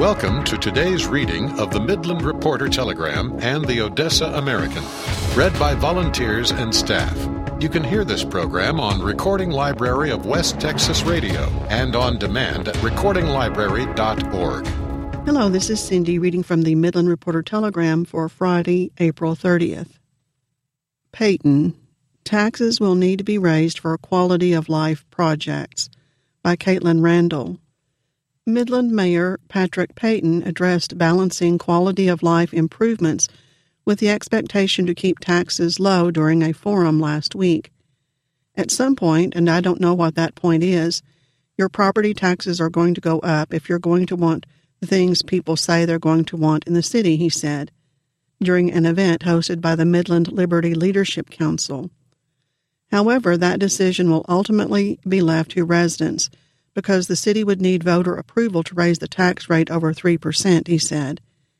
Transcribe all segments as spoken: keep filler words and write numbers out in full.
Welcome to today's reading of the Midland Reporter Telegram and the Odessa American, read by volunteers and staff. You can hear this program on Recording Library of West Texas Radio and on demand at recording library dot org. Hello, this is Cindy reading from the Midland Reporter Telegram for Friday, April thirtieth. Peyton, Taxes Will Need to Be Raised for Quality of Life Projects by Caitlin Randall. Midland Mayor Patrick Peyton addressed balancing quality of life improvements with the expectation to keep taxes low during a forum last week. At some point, and I don't know what that point is, your property taxes are going to go up if you're going to want the things people say they're going to want in the city, he said, during an event hosted by the Midland Liberty Leadership Council. However, that decision will ultimately be left to residents because the city would need voter approval to raise the tax rate over three percent, he said.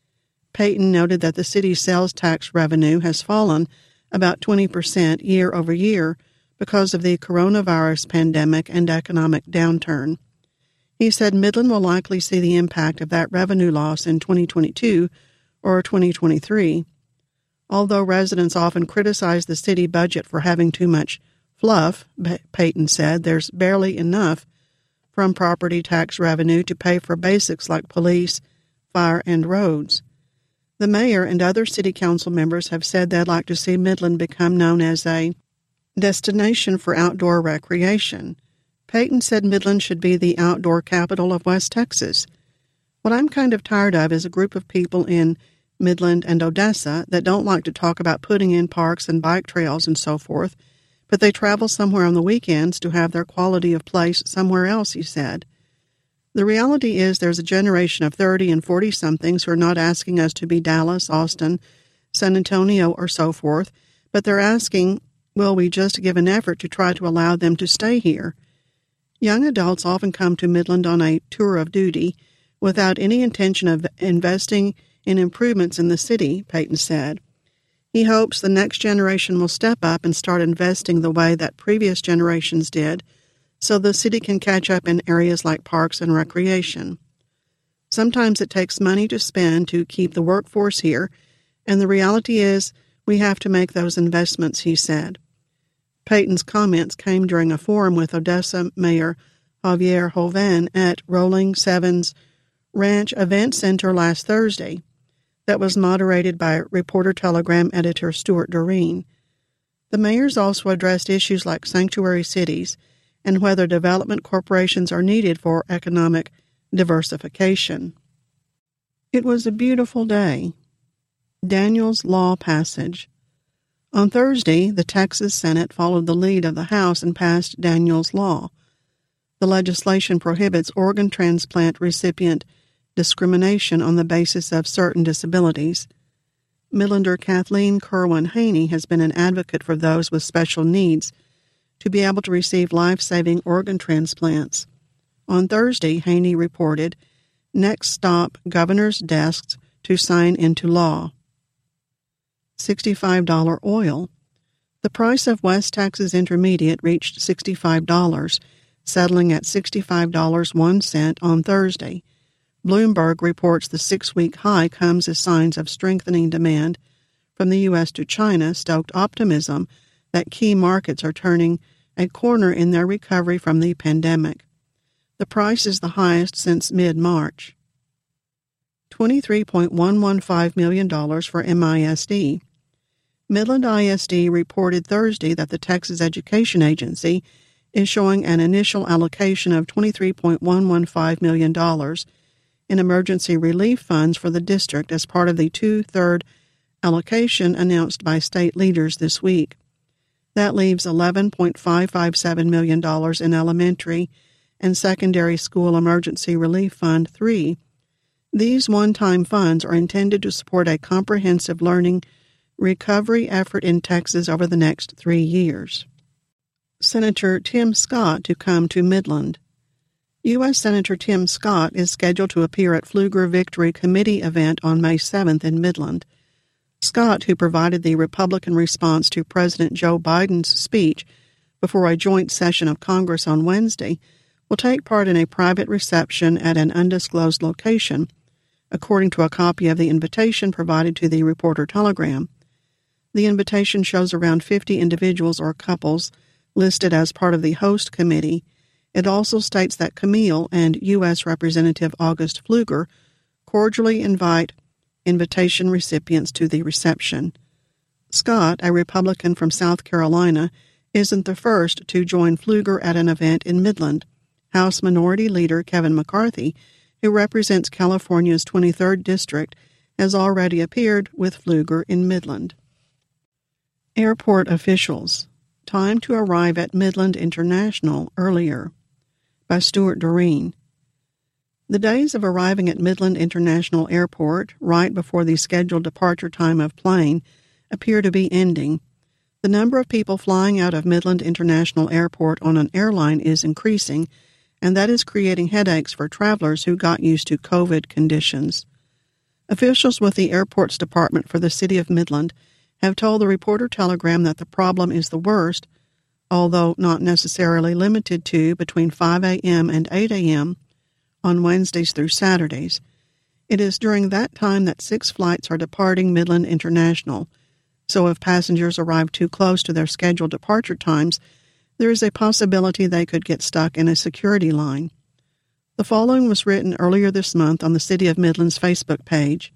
Peyton noted that the city's sales tax revenue has fallen about twenty percent year over year because of the coronavirus pandemic and economic downturn. He said Midland will likely see the impact of that revenue loss in twenty twenty-two or twenty twenty-three. Although residents often criticize the city budget for having too much fluff, Peyton said, there's barely enough from property tax revenue to pay for basics like police, fire, and roads. The mayor and other city council members have said they'd like to see Midland become known as a destination for outdoor recreation. Peyton said Midland should be the outdoor capital of West Texas. What I'm kind of tired of is a group of people in Midland and Odessa that don't like to talk about putting in parks and bike trails and so forth, but they travel somewhere on the weekends to have their quality of place somewhere else, he said. The reality is there's a generation of thirty and forty-somethings who are not asking us to be Dallas, Austin, San Antonio, or so forth, but they're asking, will we just give an effort to try to allow them to stay here? Young adults often come to Midland on a tour of duty without any intention of investing in improvements in the city, Peyton said. He hopes the next generation will step up and start investing the way that previous generations did so the city can catch up in areas like parks and recreation. Sometimes it takes money to spend to keep the workforce here, and the reality is we have to make those investments, he said. Peyton's comments came during a forum with Odessa Mayor Javier Joven at Rolling Sevens Ranch Event Center last Thursday that was moderated by Reporter Telegram editor Stuart Doreen. The mayors also addressed issues like sanctuary cities and whether development corporations are needed for economic diversification. It was a beautiful day. Daniels Law passage. On Thursday, the Texas Senate followed the lead of the House and passed Daniels Law. The legislation prohibits organ transplant recipient discrimination on the basis of certain disabilities. Midlander Kathleen Kerwin-Haney has been an advocate for those with special needs to be able to receive life-saving organ transplants. On Thursday, Haney reported, "Next stop, governor's desks to sign into law." sixty-five dollars oil. The price of West Texas Intermediate reached sixty-five dollars, settling at sixty-five dollars and one cent on Thursday. Bloomberg reports the six-week high comes as signs of strengthening demand from the U S to China stoked optimism that key markets are turning a corner in their recovery from the pandemic. The price is the highest since mid-March. twenty-three point one one five million dollars for M I S D. Midland I S D reported Thursday that the Texas Education Agency is showing an initial allocation of twenty-three point one one five million dollars in emergency relief funds for the district as part of the two-third allocation announced by state leaders this week. That leaves eleven point five five seven million dollars in Elementary and Secondary School Emergency Relief Fund three. These one-time funds are intended to support a comprehensive learning recovery effort in Texas over the next three years. Senator Tim Scott to come to Midland. U S Senator Tim Scott is scheduled to appear at Pfluger Victory Committee event on May seventh in Midland. Scott, who provided the Republican response to President Joe Biden's speech before a joint session of Congress on Wednesday, will take part in a private reception at an undisclosed location according to a copy of the invitation provided to the Reporter Telegram. The invitation shows around fifty individuals or couples listed as part of the host committee. It also states that Camille and U S Representative August Pfluger cordially invite invitation recipients to the reception. Scott, a Republican from South Carolina, isn't the first to join Pfluger at an event in Midland. House Minority Leader Kevin McCarthy, who represents California's twenty-third District, has already appeared with Pfluger in Midland. Airport officials. Time to arrive at Midland International earlier. By Stuart Doreen. The days of arriving at Midland International Airport right before the scheduled departure time of plane appear to be ending. The number of people flying out of Midland International Airport on an airline is increasing, and that is creating headaches for travelers who got used to COVID conditions. Officials with the airport's department for the city of Midland have told the Reporter Telegram that the problem is the worst, although not necessarily limited to between five a.m. and eight a.m. on Wednesdays through Saturdays. It is during that time that six flights are departing Midland International, so if passengers arrive too close to their scheduled departure times, there is a possibility they could get stuck in a security line. The following was written earlier this month on the City of Midland's Facebook page.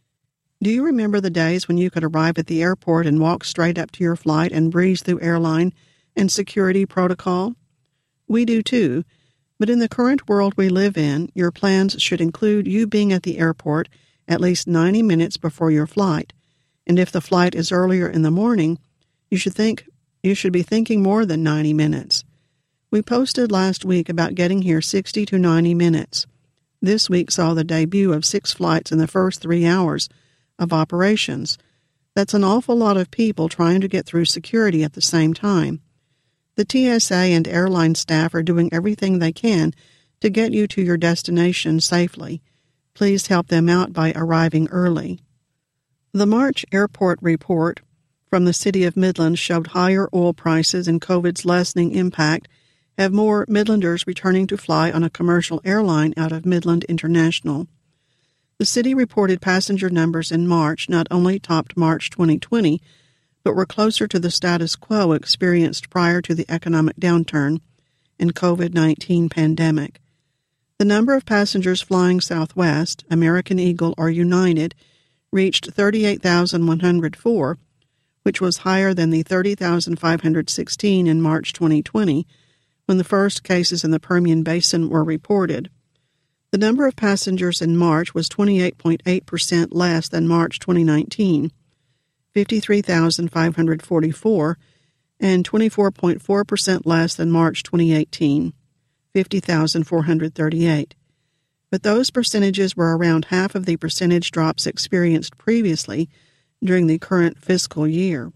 Do you remember the days when you could arrive at the airport and walk straight up to your flight and breeze through airline and security protocol? We do too, but in the current world we live in, your plans should include you being at the airport at least ninety minutes before your flight, and if the flight is earlier in the morning, you should think you should be thinking more than ninety minutes. We posted last week about getting here sixty to ninety minutes. This week saw the debut of six flights in the first three hours of operations. That's an awful lot of people trying to get through security at the same time. The T S A and airline staff are doing everything they can to get you to your destination safely. Please help them out by arriving early. The March airport report from the City of Midland showed higher oil prices and COVID's lessening impact have more Midlanders returning to fly on a commercial airline out of Midland International. The city reported passenger numbers in March not only topped March twenty twenty, but were closer to the status quo experienced prior to the economic downturn and COVID nineteen pandemic. The number of passengers flying Southwest, American Eagle, or United reached thirty-eight thousand one hundred four, which was higher than the thirty thousand five hundred sixteen in March twenty twenty, when the first cases in the Permian Basin were reported. The number of passengers in March was twenty-eight point eight percent less than March twenty nineteen, fifty-three thousand five hundred forty-four, and twenty-four point four percent less than March twenty eighteen, fifty thousand four hundred thirty-eight. But those percentages were around half of the percentage drops experienced previously during the current fiscal year.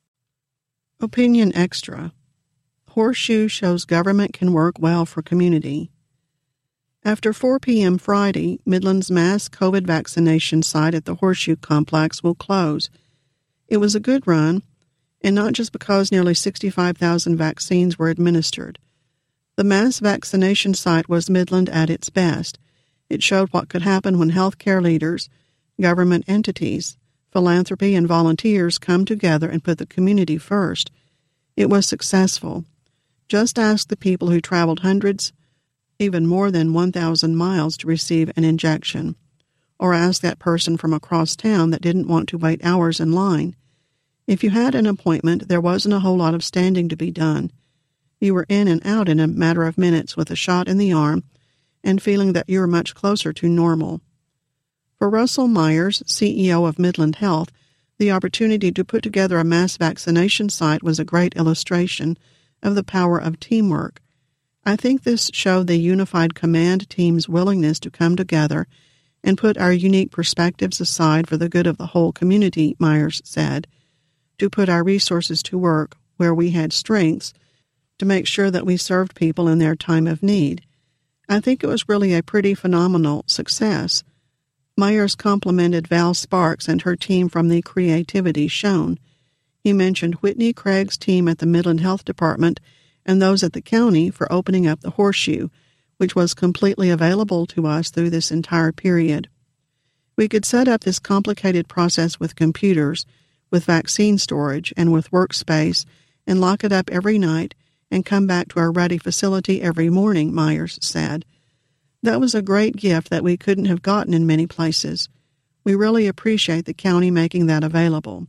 Opinion Extra. Horseshoe shows government can work well for community. After four p.m. Friday, Midland's mass COVID vaccination site at the Horseshoe Complex will close. It was a good run, and not just because nearly sixty-five thousand vaccines were administered. The mass vaccination site was Midland at its best. It showed what could happen when healthcare leaders, government entities, philanthropy, and volunteers come together and put the community first. It was successful. Just ask the people who traveled hundreds, even more than one thousand miles to receive an injection. Or ask that person from across town that didn't want to wait hours in line. If you had an appointment, there wasn't a whole lot of standing to be done. You were in and out in a matter of minutes with a shot in the arm and feeling that you were much closer to normal. For Russell Myers, C E O of Midland Health, the opportunity to put together a mass vaccination site was a great illustration of the power of teamwork. I think this showed the unified command team's willingness to come together and put our unique perspectives aside for the good of the whole community, Myers said, to put our resources to work where we had strengths to make sure that we served people in their time of need. I think it was really a pretty phenomenal success. Myers complimented Val Sparks and her team from the creativity shown. He mentioned Whitney Craig's team at the Midland Health Department and those at the county for opening up the Horseshoe, which was completely available to us through this entire period. We could set up this complicated process with computers, with vaccine storage, and with workspace, and lock it up every night and come back to our ready facility every morning, Myers said. That was a great gift that we couldn't have gotten in many places. We really appreciate the county making that available.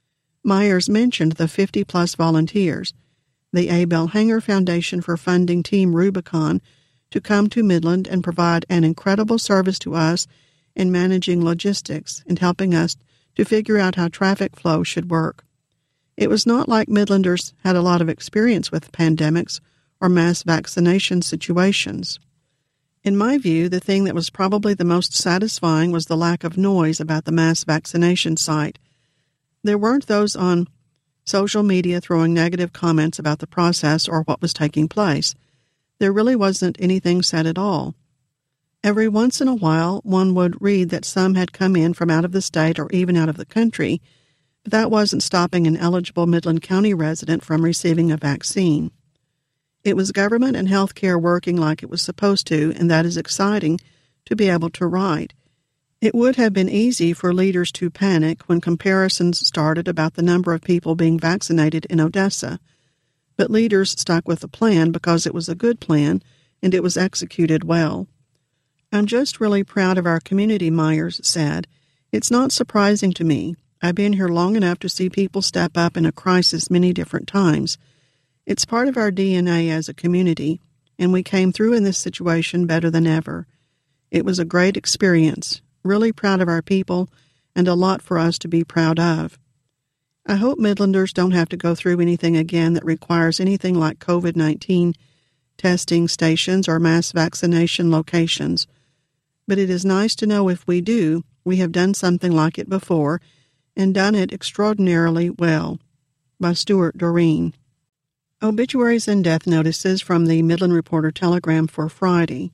Myers mentioned the fifty-plus volunteers, the Abel Hanger Foundation for funding Team Rubicon to come to Midland and provide an incredible service to us in managing logistics and helping us to figure out how traffic flow should work. It was not like Midlanders had a lot of experience with pandemics or mass vaccination situations. In my view, the thing that was probably the most satisfying was the lack of noise about the mass vaccination site. There weren't those on social media throwing negative comments about the process or what was taking place. There really wasn't anything said at all. Every once in a while, one would read that some had come in from out of the state or even out of the country, but that wasn't stopping an eligible Midland County resident from receiving a vaccine. It was government and health care working like it was supposed to, and that is exciting to be able to write. It would have been easy for leaders to panic when comparisons started about the number of people being vaccinated in Odessa, but leaders stuck with the plan because it was a good plan and it was executed well. I'm just really proud of our community, Myers said. It's not surprising to me. I've been here long enough to see people step up in a crisis many different times. It's part of our D N A as a community, and we came through in this situation better than ever. It was a great experience, really proud of our people, and a lot for us to be proud of. I hope Midlanders don't have to go through anything again that requires anything like COVID nineteen testing stations or mass vaccination locations. But it is nice to know if we do, we have done something like it before, and done it extraordinarily well. By Stuart Doreen. Obituaries and death notices from the Midland Reporter Telegram for Friday.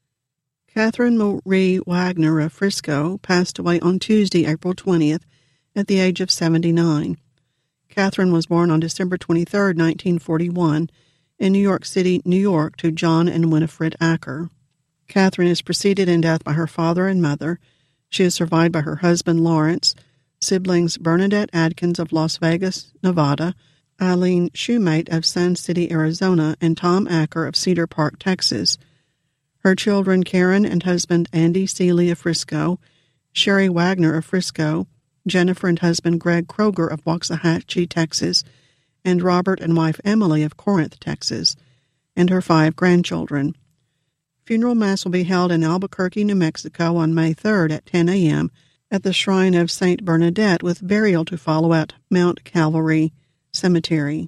Catherine Marie Wagner of Frisco passed away on Tuesday, April twentieth, at the age of seventy-nine. Catherine was born on December twenty-third, nineteen forty-one, in New York City, New York, to John and Winifred Acker. Catherine is preceded in death by her father and mother. She is survived by her husband, Lawrence, siblings Bernadette Adkins of Las Vegas, Nevada, Eileen Shoemate of Sun City, Arizona, and Tom Acker of Cedar Park, Texas. Her children Karen and husband Andy Seeley of Frisco, Sherry Wagner of Frisco, Jennifer and husband Greg Kroger of Waxahachie, Texas, and Robert and wife Emily of Corinth, Texas, and her five grandchildren. Funeral Mass will be held in Albuquerque, New Mexico on May third at ten a.m. at the Shrine of Saint Bernadette, with burial to follow at Mount Calvary Cemetery.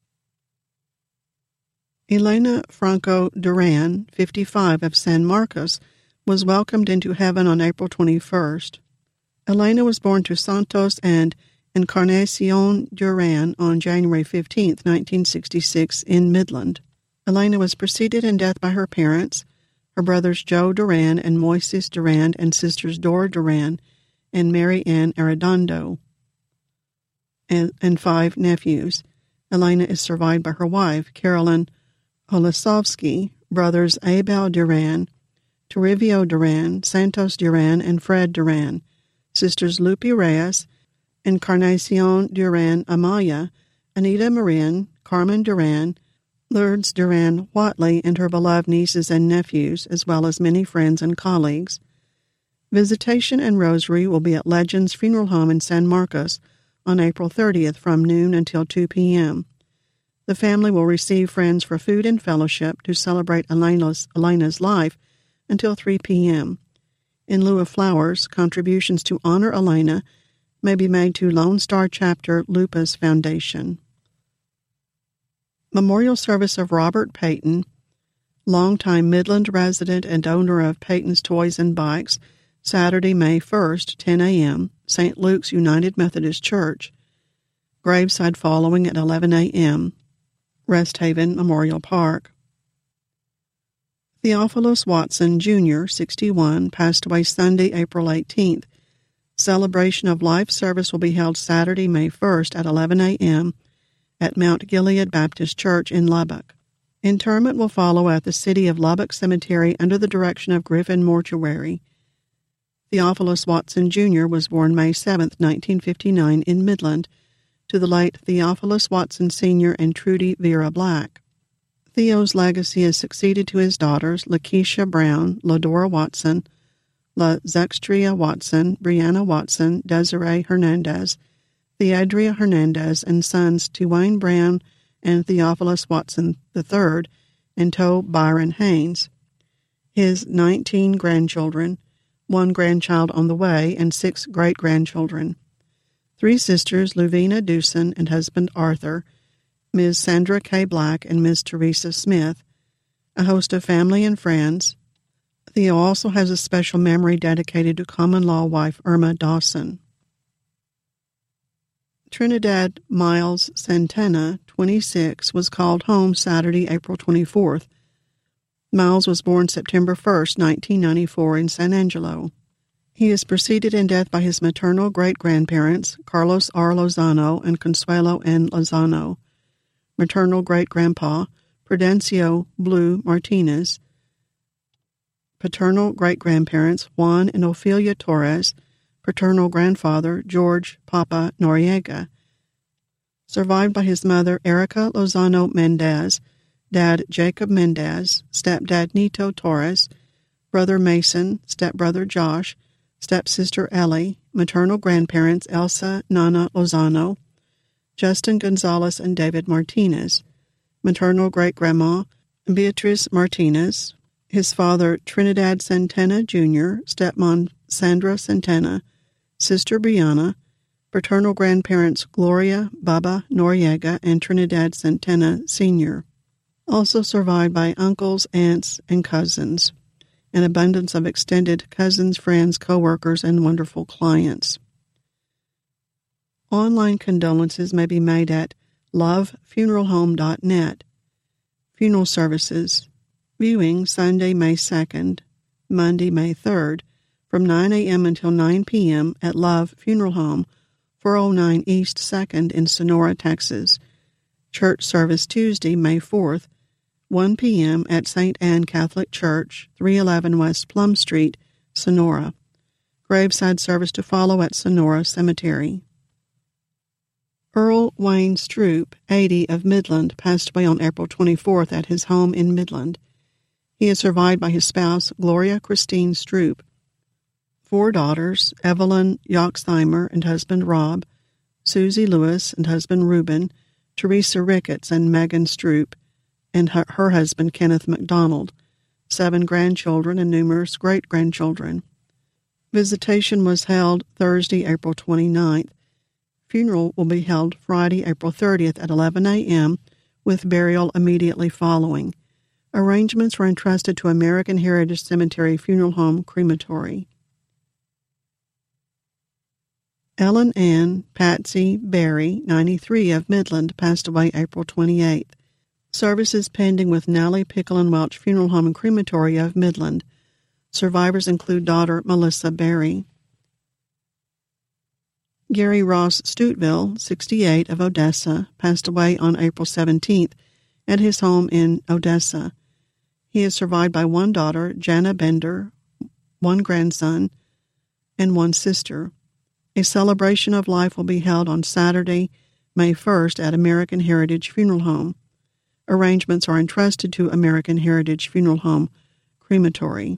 Elena Franco Duran, fifty-five, of San Marcos, was welcomed into heaven on April twenty-first. Elena was born to Santos and Encarnacion Duran on January fifteenth, nineteen sixty-six, in Midland. Elena was preceded in death by her parents, her brothers Joe Duran and Moises Duran, and sisters Dora Duran and Mary Ann Arredondo, and, and five nephews. Elena is survived by her wife, Carolyn Olasovsky, brothers Abel Duran, Toribio Duran, Santos Duran, and Fred Duran, sisters Lupe Reyes, Encarnacion Duran Amaya, Anita Marin, Carmen Duran, Lourdes Duran Watley, and her beloved nieces and nephews, as well as many friends and colleagues. Visitation and rosary will be at Legends Funeral Home in San Marcos on April thirtieth from noon until two p.m. The family will receive friends for food and fellowship to celebrate Elena's, Elena's life until three p.m. In lieu of flowers, contributions to honor Elena may be made to Lone Star Chapter Lupus Foundation. Memorial service of Robert Payton, longtime Midland resident and owner of Payton's Toys and Bikes, Saturday, May first, ten a.m., Saint Luke's United Methodist Church. Graveside following at eleven a.m., Rest Haven Memorial Park. Theophilus Watson, Junior, sixty-one, passed away Sunday, April eighteenth. Celebration of Life service will be held Saturday, May first at eleven a.m. at Mount Gilead Baptist Church in Lubbock. Interment will follow at the City of Lubbock Cemetery under the direction of Griffin Mortuary. Theophilus Watson Junior was born May seventh, nineteen fifty-nine, in Midland, to the late Theophilus Watson Senior and Trudy Vera Black. Theo's legacy is succeeded to his daughters, Lakeisha Brown, Ladora Watson, La Zextria Watson, Brianna Watson, Desiree Hernandez, Theodria Hernandez, and sons Tuwayne Brown and Theophilus Watson the third, and Toe Byron Haynes. His nineteen grandchildren, one grandchild on the way, and six great-grandchildren. Three sisters, Luvina Dewson and husband Arthur, Miz Sandra K. Black, and Miz Teresa Smith, a host of family and friends. Theo also has a special memory dedicated to common-law wife Irma Dawson. Trinidad Miles Santana, twenty-six, was called home Saturday, April twenty-fourth. Miles was born September first, nineteen ninety-four, in San Angelo. He is preceded in death by his maternal great-grandparents, Carlos R. Lozano and Consuelo N. Lozano, maternal great-grandpa, Prudencio Blue Martinez, paternal great-grandparents, Juan and Ophelia Torres, paternal grandfather, George Papa Noriega, survived by his mother, Erica Lozano Mendez, dad, Jacob Mendez, stepdad, Nito Torres, brother Mason, stepbrother Josh, stepsister Ellie, maternal grandparents, Elsa Nana Lozano, Justin Gonzalez and David Martinez, maternal great-grandma, Beatriz Martinez, his father, Trinidad Santana Junior, stepmom, Sandra Santana, sister Brianna, paternal grandparents, Gloria Baba Noriega and Trinidad Santana Senior Also survived by uncles, aunts, and cousins, an abundance of extended cousins, friends, co-workers, and wonderful clients. Online condolences may be made at love funeral home dot net. Funeral services. Viewing Sunday, May second, Monday, May third, from nine a.m. until nine p.m. at Love Funeral Home, four oh nine East second in Sonora, Texas. Church service Tuesday, May fourth, one p.m. at Saint Anne Catholic Church, three eleven West Plum Street, Sonora. Graveside service to follow at Sonora Cemetery. Earl Wayne Stroop, eighty, of Midland, passed away on April twenty-fourth at his home in Midland. He is survived by his spouse, Gloria Christine Stroop, four daughters, Evelyn Yoxheimer and husband Rob, Susie Lewis and husband Reuben, Teresa Ricketts and Megan Stroop, and her, her husband Kenneth McDonald, seven grandchildren and numerous great-grandchildren. Visitation was held Thursday, April twenty-ninth. Funeral will be held Friday, April thirtieth at eleven a.m., with burial immediately following. Arrangements were entrusted to American Heritage Cemetery Funeral Home Crematory. Ellen Ann Patsy Berry, ninety-three, of Midland, passed away April twenty-eighth. Services pending with Nally Pickle and Welch Funeral Home and Crematory of Midland. Survivors include daughter Melissa Berry. Gary Ross Stoutville, sixty-eight, of Odessa, passed away on April seventeenth at his home in Odessa. He is survived by one daughter, Jana Bender, one grandson, and one sister. A celebration of life will be held on Saturday, May first, at American Heritage Funeral Home. Arrangements are entrusted to American Heritage Funeral Home Crematory.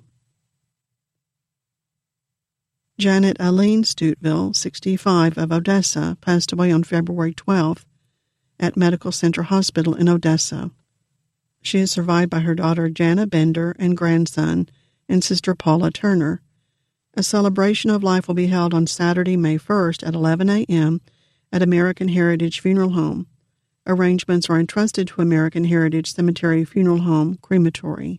Janet Aline Stoutville, sixty-five, of Odessa, passed away on February twelfth at Medical Center Hospital in Odessa. She is survived by her daughter Jana Bender and grandson and sister Paula Turner. A celebration of life will be held on Saturday, May first at eleven a.m. at American Heritage Funeral Home. Arrangements are entrusted to American Heritage Cemetery Funeral Home Crematory.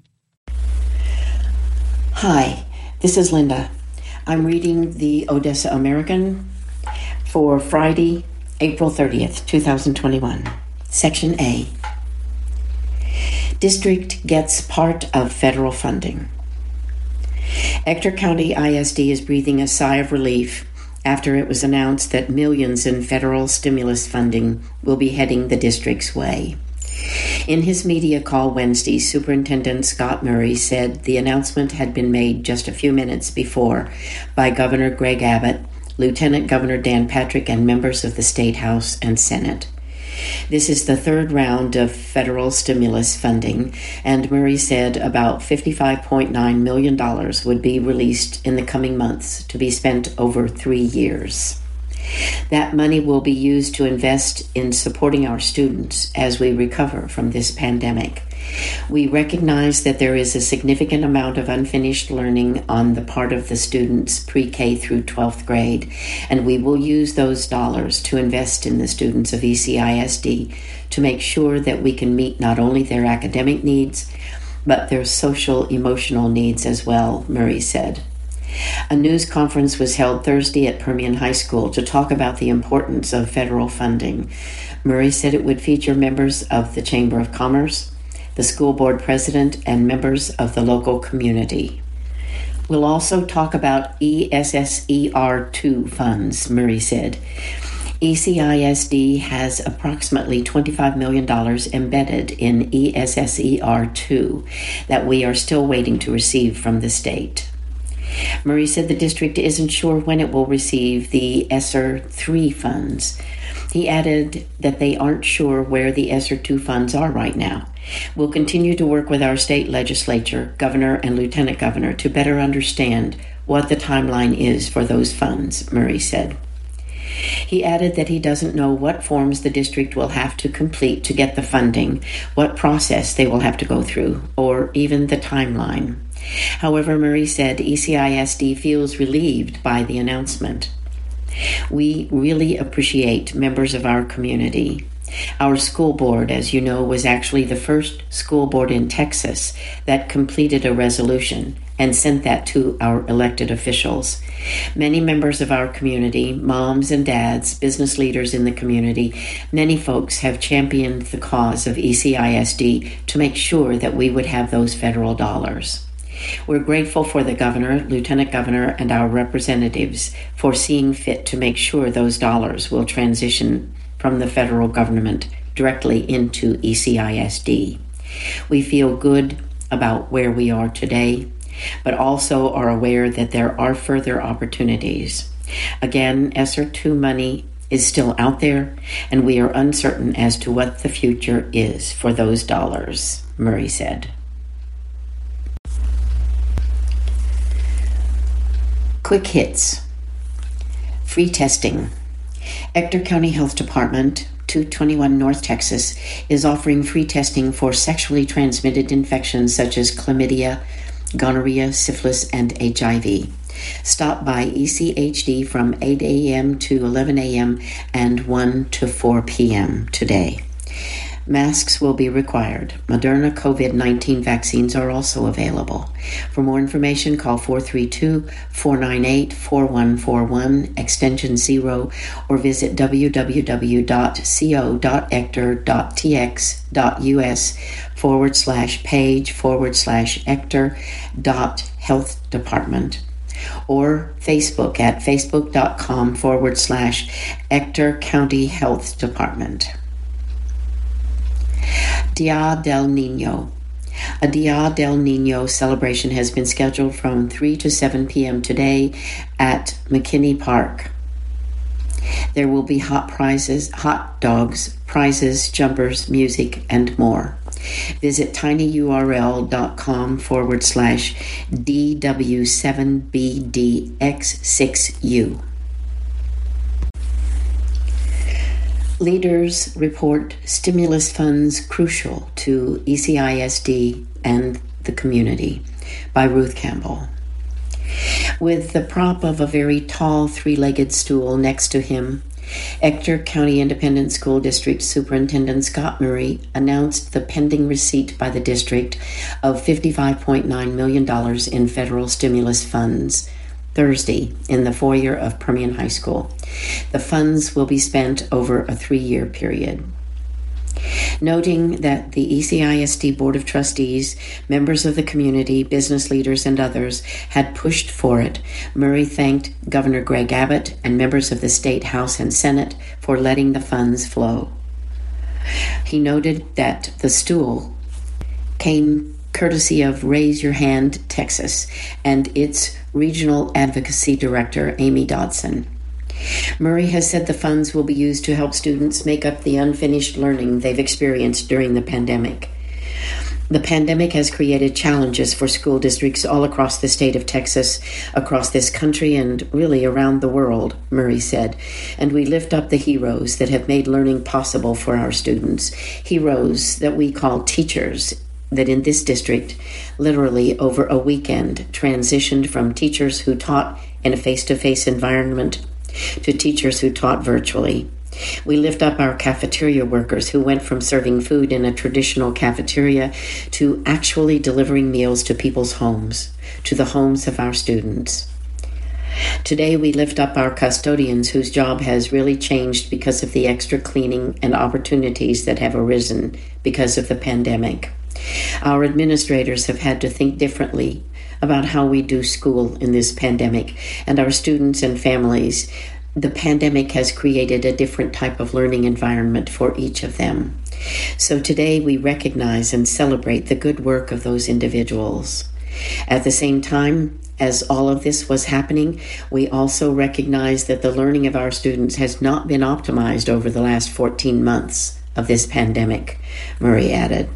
Hi, this is Linda. I'm reading the Odessa American for Friday, April thirtieth, twenty twenty-one. Section A. District gets part of federal funding. Ector County I S D is breathing a sigh of relief after it was announced that millions in federal stimulus funding will be heading the district's way. In his media call Wednesday, Superintendent Scott Murray said the announcement had been made just a few minutes before by Governor Greg Abbott, Lieutenant Governor Dan Patrick, and members of the State House and Senate. This is the third round of federal stimulus funding, and Murray said about fifty-five point nine million dollars would be released in the coming months to be spent over three years. That money will be used to invest in supporting our students as we recover from this pandemic. We recognize that there is a significant amount of unfinished learning on the part of the students pre-K through twelfth grade, and we will use those dollars to invest in the students of E C I S D to make sure that we can meet not only their academic needs, but their social, emotional needs as well, Murray said. A news conference was held Thursday at Permian High School to talk about the importance of federal funding. Murray said it would feature members of the Chamber of Commerce, the school board president, and members of the local community. We'll also talk about E S S E R two funds, Murray said. E C I S D has approximately twenty-five million dollars embedded in E S S E R two that we are still waiting to receive from the state. Murray said the district isn't sure when it will receive the ESSER three funds. He added that they aren't sure where the ESSER two funds are right now. We'll continue to work with our state legislature, governor, and lieutenant governor to better understand what the timeline is for those funds, Murray said. He added that he doesn't know what forms the district will have to complete to get the funding, what process they will have to go through, or even the timeline. However, Murray said E C I S D feels relieved by the announcement. We really appreciate members of our community. Our school board, as you know, was actually the first school board in Texas that completed a resolution and sent that to our elected officials. Many members of our community, moms and dads, business leaders in the community, many folks have championed the cause of E C I S D to make sure that we would have those federal dollars. We're grateful for the governor, lieutenant governor, and our representatives for seeing fit to make sure those dollars will transition from the federal government directly into E C I S D. We feel good about where we are today, but also are aware that there are further opportunities. Again, ESSER two money is still out there, and we are uncertain as to what the future is for those dollars, Murray said. Quick hits. Free testing. Ector County Health Department, two twenty-one North Texas, is offering free testing for sexually transmitted infections such as chlamydia, gonorrhea, syphilis, and H I V. Stop by E C H D from eight a.m. to eleven a.m. and one to four p.m. today. Masks will be required. Moderna COVID nineteen vaccines are also available. For more information, call four three two, four nine eight, four one four one, extension zero, or visit www.co.ector.tx.us forward slash page forward slash ector dot health department, or Facebook at facebook.com forward slash Ector County Health Department. Dia del Niño. A Dia del Niño celebration has been scheduled from three to seven p.m. today at McKinney Park. There will be hot prizes, hot dogs, prizes, jumpers, music, and more. Visit tinyurl.com forward slash DW7BDX6U. Leaders report stimulus funds crucial to E C I S D and the community, by Ruth Campbell. With the prop of a very tall three-legged stool next to him, Ector County Independent School District Superintendent Scott Murray announced the pending receipt by the district of fifty-five point nine million dollars in federal stimulus funds Thursday in the foyer of Permian High School. The funds will be spent over a three-year period. Noting that the E C I S D Board of Trustees, members of the community, business leaders, and others had pushed for it, Murray thanked Governor Greg Abbott and members of the State House and Senate for letting the funds flow. He noted that the stool came courtesy of Raise Your Hand Texas and its regional advocacy director, Amy Dodson. Murray has said the funds will be used to help students make up the unfinished learning they've experienced during the pandemic. The pandemic has created challenges for school districts all across the state of Texas, across this country, and really around the world, Murray said. And we lift up the heroes that have made learning possible for our students, heroes that we call teachers, that in this district, literally over a weekend, transitioned from teachers who taught in a face-to-face environment to teachers who taught virtually. We lift up our cafeteria workers who went from serving food in a traditional cafeteria to actually delivering meals to people's homes, to the homes of our students. Today, we lift up our custodians whose job has really changed because of the extra cleaning and opportunities that have arisen because of the pandemic. Our administrators have had to think differently about how we do school in this pandemic, and our students and families. The pandemic has created a different type of learning environment for each of them. So today we recognize and celebrate the good work of those individuals. At the same time, as all of this was happening, we also recognize that the learning of our students has not been optimized over the last fourteen months of this pandemic, Murray added.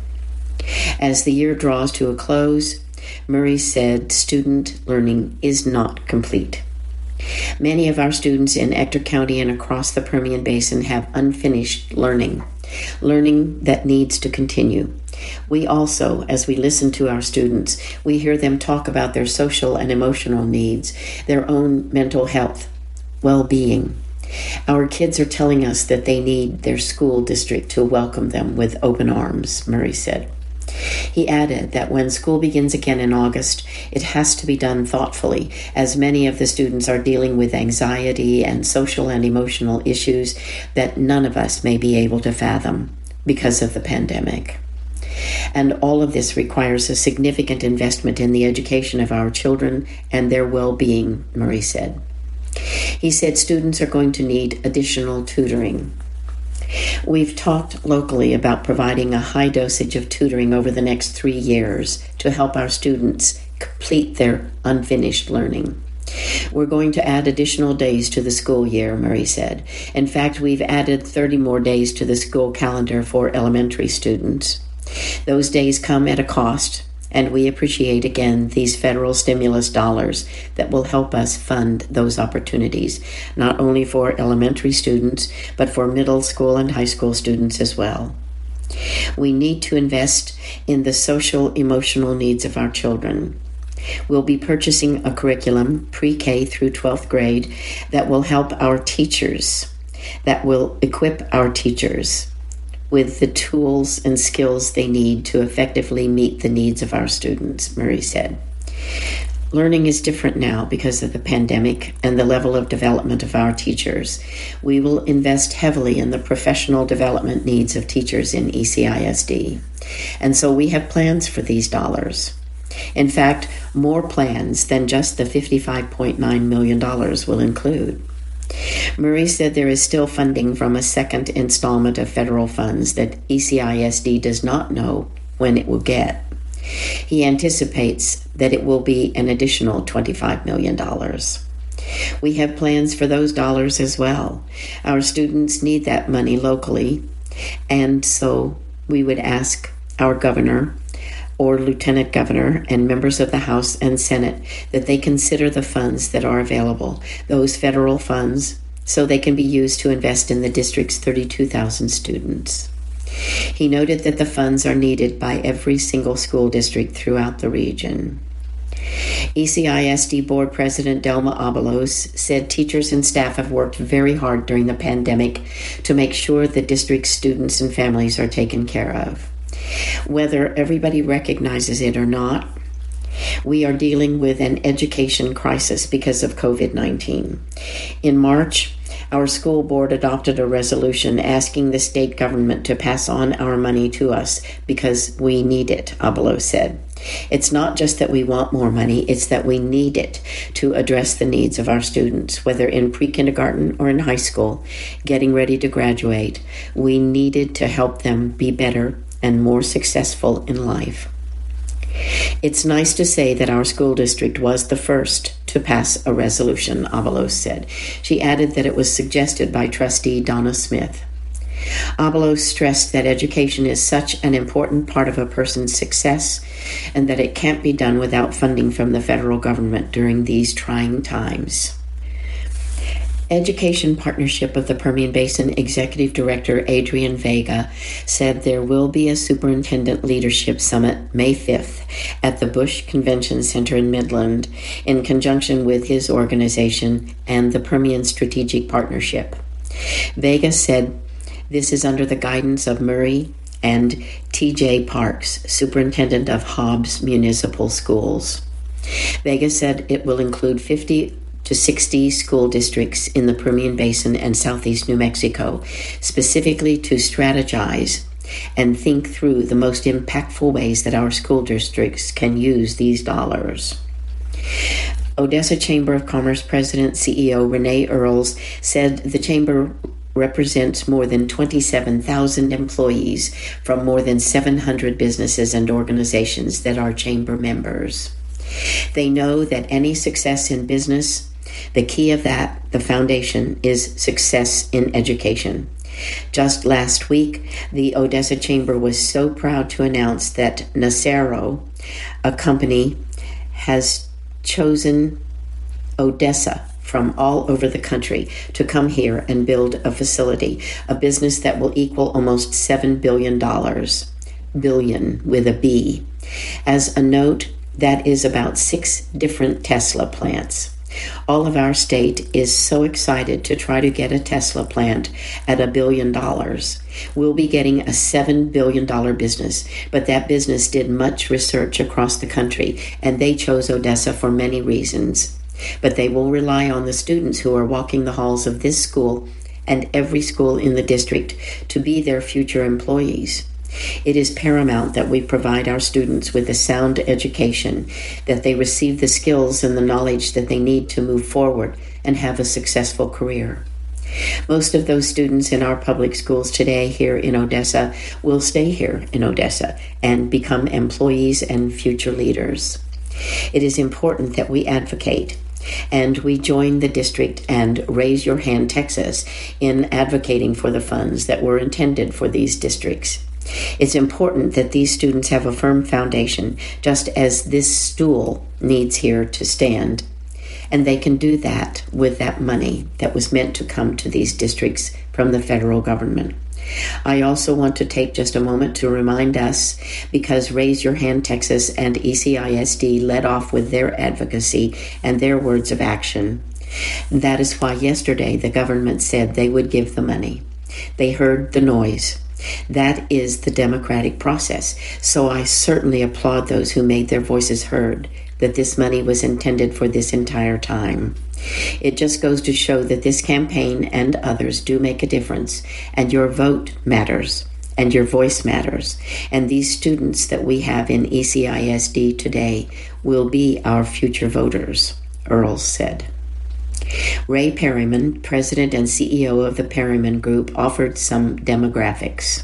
As the year draws to a close, Murray said student learning is not complete. Many of our students in Ector County and across the Permian Basin have unfinished learning, learning that needs to continue. We also, as we listen to our students, we hear them talk about their social and emotional needs, their own mental health, well-being. Our kids are telling us that they need their school district to welcome them with open arms, Murray said. He added that when school begins again in August, it has to be done thoughtfully, as many of the students are dealing with anxiety and social and emotional issues that none of us may be able to fathom because of the pandemic. And all of this requires a significant investment in the education of our children and their well-being, Murray said. He said students are going to need additional tutoring. We've talked locally about providing a high dosage of tutoring over the next three years to help our students complete their unfinished learning. We're going to add additional days to the school year, Murray said. In fact, we've added thirty more days to the school calendar for elementary students. Those days come at a cost, and we appreciate again these federal stimulus dollars that will help us fund those opportunities, not only for elementary students, but for middle school and high school students as well. We need to invest in the social, emotional needs of our children. We'll be purchasing a curriculum, pre-K through twelfth grade, that will help our teachers, that will equip our teachers with the tools and skills they need to effectively meet the needs of our students, Murray said. Learning is different now because of the pandemic and the level of development of our teachers. We will invest heavily in the professional development needs of teachers in E C I S D. And so we have plans for these dollars. In fact, more plans than just the fifty-five point nine million dollars will include. Murray said there is still funding from a second installment of federal funds that E C I S D does not know when it will get. He anticipates that it will be an additional twenty-five million dollars. We have plans for those dollars as well. Our students need that money locally, and so we would ask our governor or lieutenant governor and members of the House and Senate that they consider the funds that are available, those federal funds, so they can be used to invest in the district's thirty-two thousand students. He noted that the funds are needed by every single school district throughout the region. E C I S D Board President Delma Abalos said teachers and staff have worked very hard during the pandemic to make sure the district's students and families are taken care of. Whether everybody recognizes it or not, we are dealing with an education crisis because of covid nineteen. In March, our school board adopted a resolution asking the state government to pass on our money to us because we need it, Abalos said. It's not just that we want more money, it's that we need it to address the needs of our students, whether in pre-kindergarten or in high school, getting ready to graduate. We needed to help them be better and more successful in life. It's nice to say that our school district was the first to pass a resolution, Avalos said. She added that it was suggested by trustee Donna Smith. Avalos stressed that education is such an important part of a person's success and that it can't be done without funding from the federal government during these trying times. Education Partnership of the Permian Basin Executive Director Adrian Vega said there will be a Superintendent Leadership Summit May fifth at the Bush Convention Center in Midland in conjunction with his organization and the Permian Strategic Partnership. Vega said this is under the guidance of Murray and T J Parks, Superintendent of Hobbs Municipal Schools. Vega said it will include fifty to sixty school districts in the Permian Basin and southeast New Mexico, specifically to strategize and think through the most impactful ways that our school districts can use these dollars. Odessa Chamber of Commerce President C E O Renee Earls said the chamber represents more than twenty-seven thousand employees from more than seven hundred businesses and organizations that are chamber members. They know that any success in business, the key of that, the foundation, is success in education. Just last week, the Odessa Chamber was so proud to announce that Nacero, a company, has chosen Odessa from all over the country to come here and build a facility, a business that will equal almost seven billion dollars, billion with a B. As a note, that is about six different Tesla plants. All of our state is so excited to try to get a Tesla plant at a billion dollars. We'll be getting a seven billion dollars business, but that business did much research across the country, and they chose Odessa for many reasons. But they will rely on the students who are walking the halls of this school and every school in the district to be their future employees. It is paramount that we provide our students with a sound education, that they receive the skills and the knowledge that they need to move forward and have a successful career. Most of those students in our public schools today here in Odessa will stay here in Odessa and become employees and future leaders. It is important that we advocate, and we join the district and Raise Your Hand Texas in advocating for the funds that were intended for these districts. It's important that these students have a firm foundation, just as this stool needs here to stand. And they can do that with that money that was meant to come to these districts from the federal government. I also want to take just a moment to remind us, because Raise Your Hand Texas and E C I S D led off with their advocacy and their words of action. That is why yesterday the government said they would give the money. They heard the noise. That is the democratic process. So I certainly applaud those who made their voices heard, that this money was intended for this entire time. It just goes to show that this campaign and others do make a difference, and your vote matters, and your voice matters. And these students that we have in E C I S D today will be our future voters, Earls said. Ray Perryman, president and C E O of the Perryman Group, offered some demographics.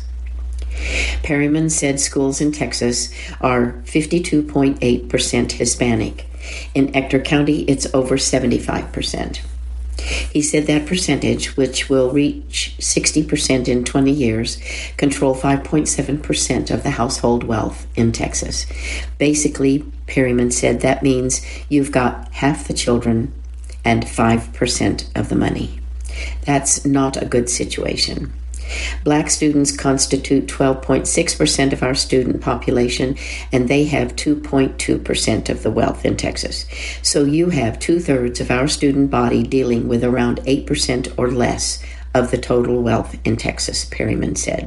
Perryman said schools in Texas are fifty-two point eight percent Hispanic. In Ector County, it's over seventy-five percent. He said that percentage, which will reach sixty percent in twenty years, control five point seven percent of the household wealth in Texas. Basically, Perryman said that means you've got half the children and five percent of the money. That's not a good situation. Black students constitute twelve point six percent of our student population, and they have two point two percent of the wealth in Texas. So you have two-thirds of our student body dealing with around eight percent or less of the total wealth in Texas, Perryman said.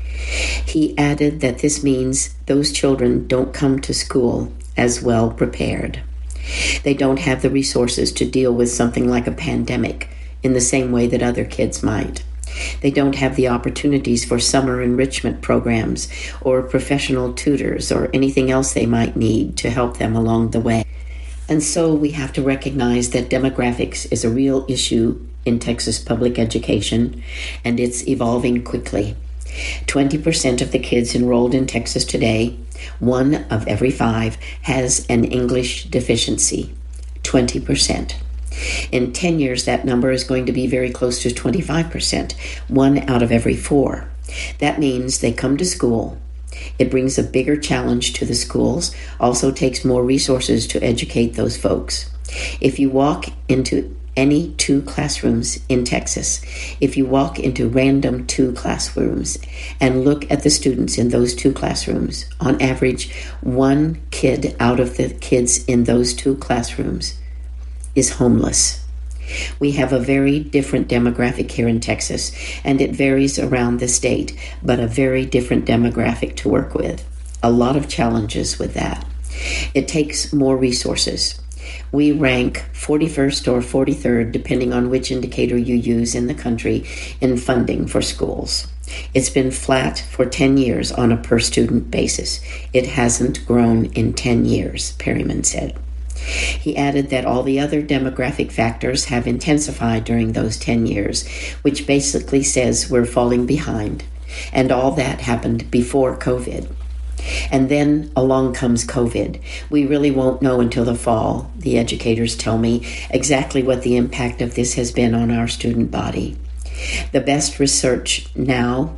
He added that this means those children don't come to school as well prepared. They don't have the resources to deal with something like a pandemic in the same way that other kids might. They don't have the opportunities for summer enrichment programs or professional tutors or anything else they might need to help them along the way. And so we have to recognize that demographics is a real issue in Texas public education, and it's evolving quickly. twenty percent of the kids enrolled in Texas today, one of every five, has an English deficiency. twenty percent. In ten years, that number is going to be very close to twenty-five percent, one out of every four. That means they come to school. It brings a bigger challenge to the schools, also takes more resources to educate those folks. If you walk into any two classrooms in Texas, if you walk into random two classrooms and look at the students in those two classrooms, on average, one kid out of the kids in those two classrooms is homeless. We have a very different demographic here in Texas, and it varies around the state, but a very different demographic to work with. A lot of challenges with that. It takes more resources. We rank forty-first or forty-third, depending on which indicator you use in the country, in funding for schools. It's been flat for ten years on a per-student basis. It hasn't grown in ten years, Perryman said. He added that all the other demographic factors have intensified during those ten years, which basically says we're falling behind. And all that happened before COVID. And then along comes COVID. We really won't know until the fall, the educators tell me, exactly what the impact of this has been on our student body. The best research now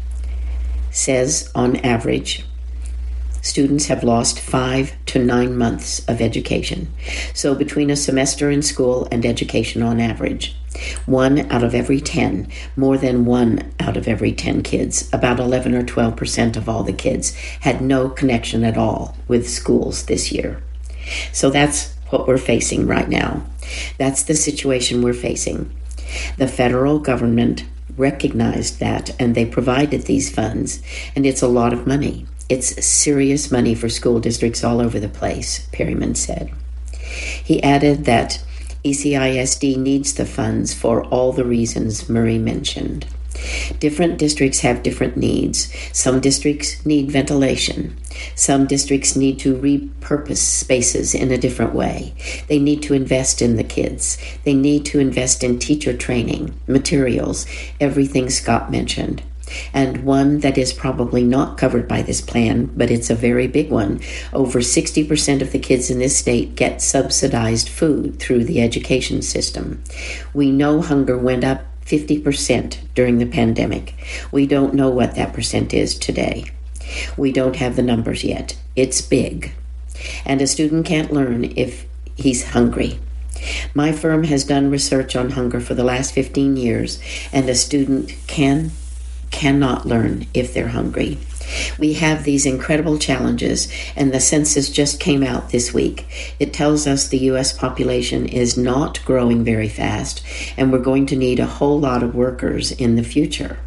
says, on average, students have lost five to nine months of education. So between a semester in school and education on average, one out of every ten, more than one out of every ten kids, about eleven or twelve percent of all the kids, had no connection at all with schools this year. So that's what we're facing right now. That's the situation we're facing. The federal government recognized that, and they provided these funds, and it's a lot of money. It's serious money for school districts all over the place, Perryman said. He added that E C I S D needs the funds for all the reasons Murray mentioned. Different districts have different needs. Some districts need ventilation. Some districts need to repurpose spaces in a different way. They need to invest in the kids. They need to invest in teacher training, materials, everything Scott mentioned. And one that is probably not covered by this plan, but it's a very big one. Over sixty percent of the kids in this state get subsidized food through the education system. We know hunger went up fifty percent during the pandemic. We don't know what that percent is today. We don't have the numbers yet. It's big. And a student can't learn if he's hungry. My firm has done research on hunger for the last fifteen years, and a student can cannot learn if they're hungry. We have these incredible challenges, and the census just came out this week. It tells us the U S population is not growing very fast, and we're going to need a whole lot of workers in the future.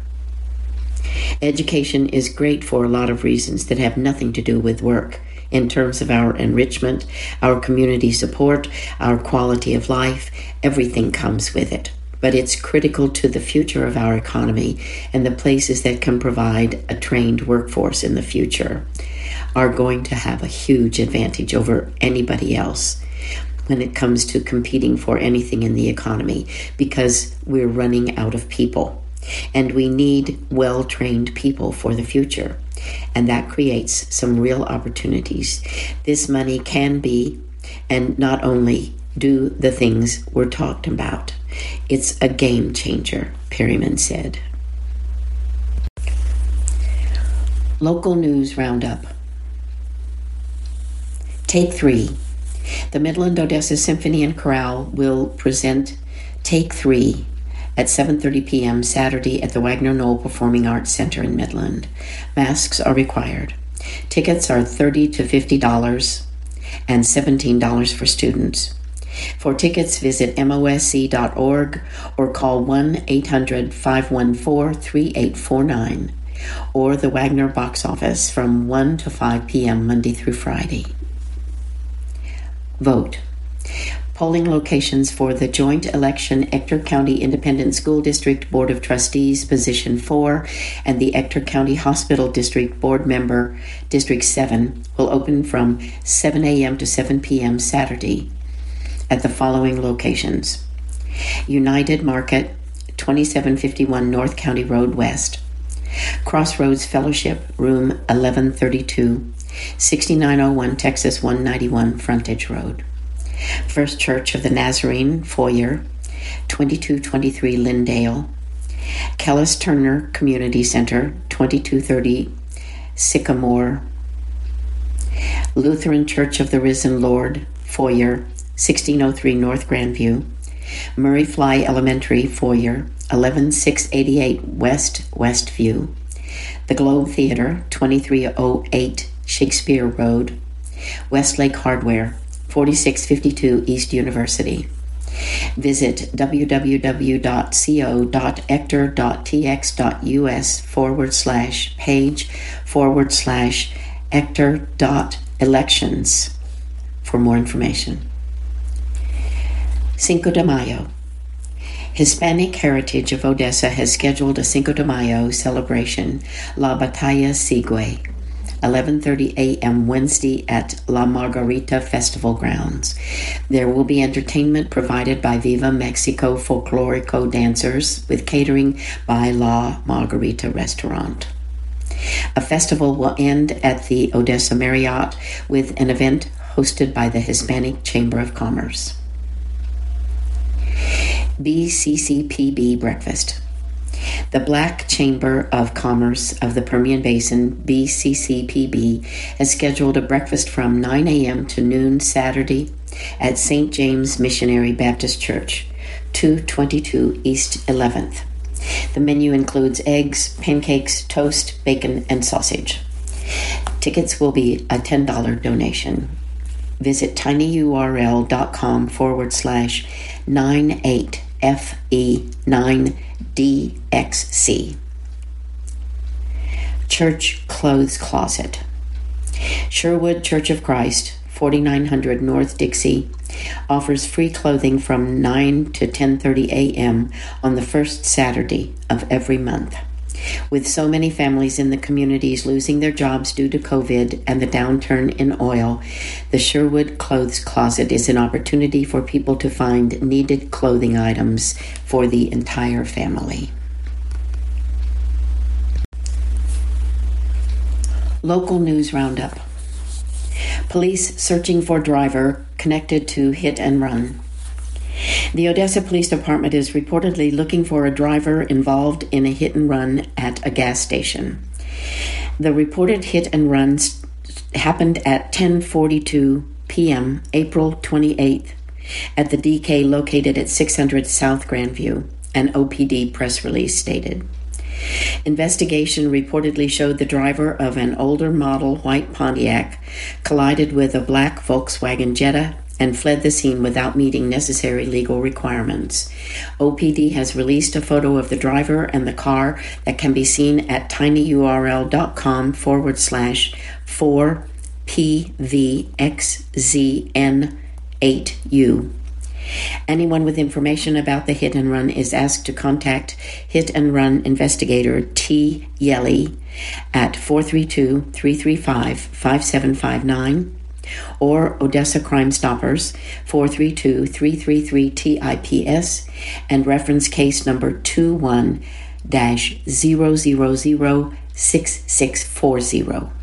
Education is great for a lot of reasons that have nothing to do with work. In terms of our enrichment, our community support, our quality of life, everything comes with it. But it's critical to the future of our economy, and the places that can provide a trained workforce in the future are going to have a huge advantage over anybody else when it comes to competing for anything in the economy, because we're running out of people, and we need well-trained people for the future, and that creates some real opportunities. This money can be, and not only do the things we're talking about. It's a game changer, Perryman said. Local news roundup. Take three. The Midland Odessa Symphony and Chorale will present Take Three at seven thirty p.m. Saturday at the Wagner Knoll Performing Arts Center in Midland. Masks are required. Tickets are thirty to fifty dollars and seventeen dollars for students. For tickets, visit M O S C dot org or call one eight hundred, five one four, three eight four nine or the Wagner box office from one to five p.m. Monday through Friday. Vote. Polling locations for the joint election Ector County Independent School District Board of Trustees, Position four, and the Ector County Hospital District Board Member, District seven, will open from seven a.m. to seven p.m. Saturday at the following locations: United Market, twenty-seven fifty-one North County Road West; Crossroads Fellowship, room eleven thirty-two, sixty-nine oh one Texas one ninety-one Frontage Road; First Church of the Nazarene Foyer, twenty-two twenty-three Lindale; Kellis Turner Community Center, twenty-two thirty Sycamore; Lutheran Church of the Risen Lord Foyer, sixteen oh three North Grandview; Murray Fly Elementary Foyer, eleven six eighty-eight West Westview; the Globe Theater, twenty-three oh eight Shakespeare Road; Westlake Hardware, forty-six fifty-two East University. Visit www.co.ector.tx.us forward slash page forward slash ector dot elections for more information. Cinco de Mayo. Hispanic Heritage of Odessa has scheduled a Cinco de Mayo celebration, La Batalla Sigue, eleven thirty a.m. Wednesday at La Margarita Festival Grounds. There will be entertainment provided by Viva Mexico Folklorico dancers with catering by La Margarita Restaurant. A festival will end at the Odessa Marriott with an event hosted by the Hispanic Chamber of Commerce. B C C P B Breakfast. The Black Chamber of Commerce of the Permian Basin, B C C P B, has scheduled a breakfast from nine a.m. to noon Saturday at Saint James Missionary Baptist Church, two twenty-two East eleventh. The menu includes eggs, pancakes, toast, bacon, and sausage. Tickets will be a ten dollars donation. Visit tinyurl.com forward slash 98FE9DXC. Church Clothes Closet. Sherwood Church of Christ, forty-nine hundred North Dixie, offers free clothing from nine to ten thirty a.m. on the first Saturday of every month. With so many families in the communities losing their jobs due to COVID and the downturn in oil, the Sherwood Clothes Closet is an opportunity for people to find needed clothing items for the entire family. Local News Roundup. Police searching for driver connected to hit and run. The Odessa Police Department is reportedly looking for a driver involved in a hit and run at a gas station. The reported hit and run happened at ten forty-two p.m. April twenty-eighth at the D K located at six hundred South Grandview, an O P D press release stated. Investigation reportedly showed the driver of an older model white Pontiac collided with a black Volkswagen Jetta and fled the scene without meeting necessary legal requirements. O P D has released a photo of the driver and the car that can be seen at tinyurl.com forward slash 4PVXZN8U. Anyone with information about the hit and run is asked to contact Hit and Run Investigator T. Yelly at four three two, three three five, five seven five nine or Odessa Crime Stoppers four three two, three three three, T I P S and reference case number two one dash zero zero zero six six four zero.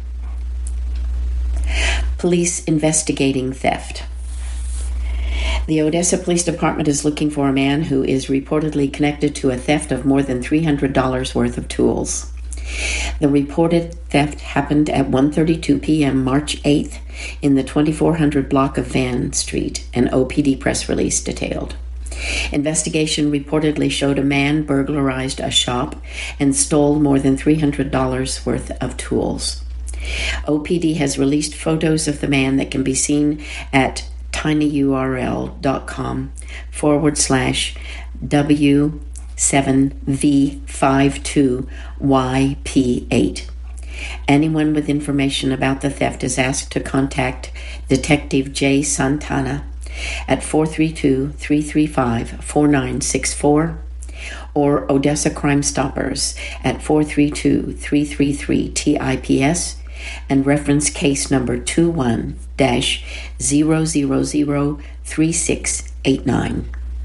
Police investigating theft. The Odessa Police Department is looking for a man who is reportedly connected to a theft of more than three hundred dollars worth of tools. The reported theft happened at one thirty-two p.m. March eighth in the twenty-four hundred block of Van Street, an O P D press release detailed. Investigation reportedly showed a man burglarized a shop and stole more than three hundred dollars worth of tools. O P D has released photos of the man that can be seen at tinyurl.com forward slash W seven V fifty-two Y P eight. Anyone with information about the theft is asked to contact Detective J. Santana at four three two, three three five, four nine six four or Odessa Crime Stoppers at four three two, three three three, T I P S and reference case number two one dash zero zero zero three six eight nine.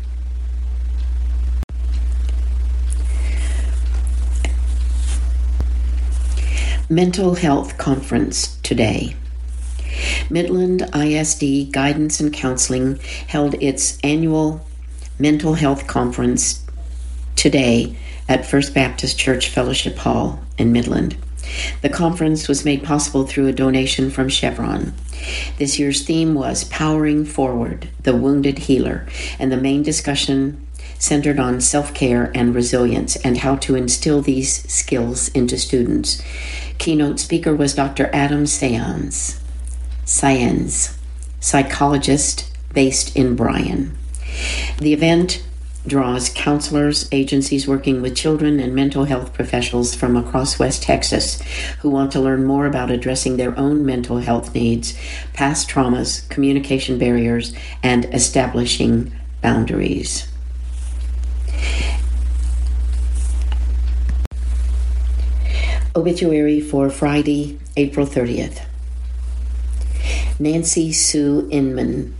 Mental Health Conference today. Midland I S D Guidance and Counseling held its annual Mental Health Conference today at First Baptist Church Fellowship Hall in Midland. The conference was made possible through a donation from Chevron. This year's theme was Powering Forward, the Wounded Healer, and the main discussion centered on self-care and resilience and how to instill these skills into students. Keynote speaker was Doctor Adam Saenz, Saenz, psychologist based in Bryan. The event draws counselors, agencies working with children, and mental health professionals from across West Texas who want to learn more about addressing their own mental health needs, past traumas, communication barriers, and establishing boundaries. Obituary for Friday, April thirtieth. Nancy Sue Inman.